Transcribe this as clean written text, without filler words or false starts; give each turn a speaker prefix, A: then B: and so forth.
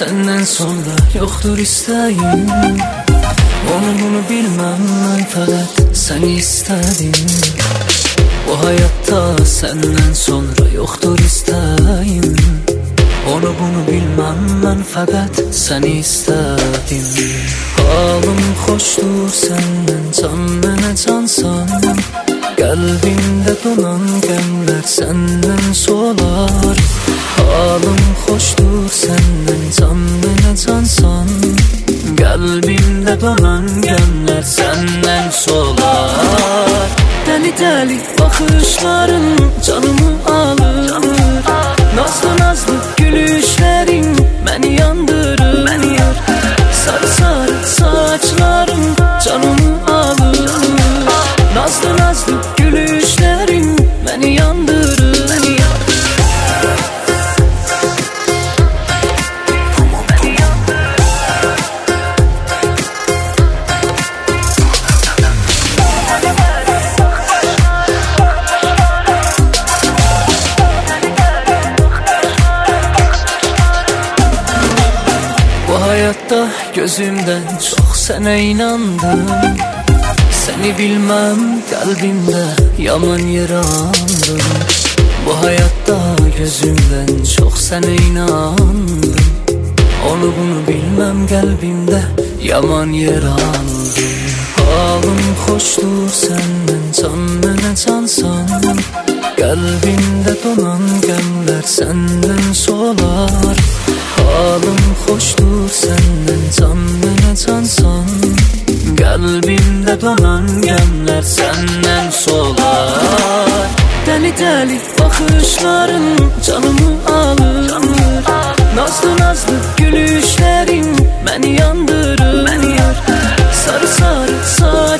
A: Senden sonra yoktur isteğim. Onu bunu bilmem, ben fakat seni istedim. Bu hayatta senden sonra yoktur isteğim. Onu bunu bilmem, ben fakat seni istedim. Halım hoşdur senden, can bana cansan. Kalbimde donan gemler senden solar. Halım hoşdur senden, can bana cansan. Kalbimde donan gemler senden solar. Deli deli bakışların canımı alır. Nazlı nazlı gülüşlerin beni yandırır. Sarı sarı saçların canımı alır. Nazlı nazlı gülüşlerin beni yandırır. Hayatta gözümden çok sana inandım. Seni bilmem kalbimde yaman yaralandım. Bu hayatta gözümden çok sana inandım. Onu bunu bilmem kalbimde yaman yaralandım. Halım hoştur senden, can bana cansan. Kalbimde donan gemler senden solar. Halım hoştur senden, can bana cansan. Kalbimde donan gemler senden solar. Deli deli bakışların canımı alır. Nazlı nazlı gülüşlerin beni yandırır. Sarı sarı